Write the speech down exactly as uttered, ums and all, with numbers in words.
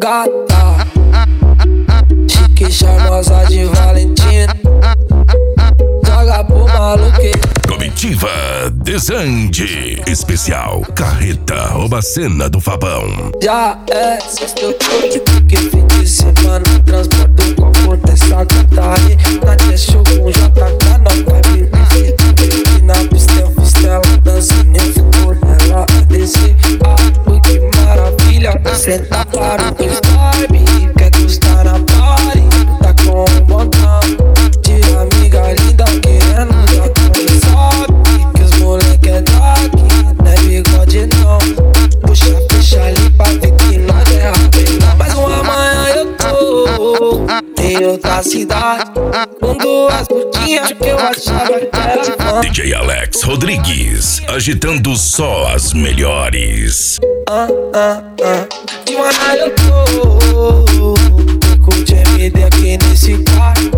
gata, chique charmosa de Valentina, joga pro maluqueiro. Comitiva Desande, especial Carreta rouba cena do Fabão. Já é sexto que fim de semana transporto com a cor dessa gata aí. Nadia show com J K, não vai me ver. E na pista eu fiz tela, dançando eu fico nela a descer. Ah, que maravilha, senta para o dois vibe. Quer gostar na party, tá com um montão de amiga linda querendo dar com sobe. Que os moleque é daqui, não é bigode não. Puxa, fecha ali pra ver que nós é rapela. Mas uma manhã eu tô em outra cidade, com duas putinhas que eu achava que era fã. D J Alex Rodrigues, agitando só as melhores. Ah, ah, ah. De manhã eu tô, tô com o J M D aqui nesse carro.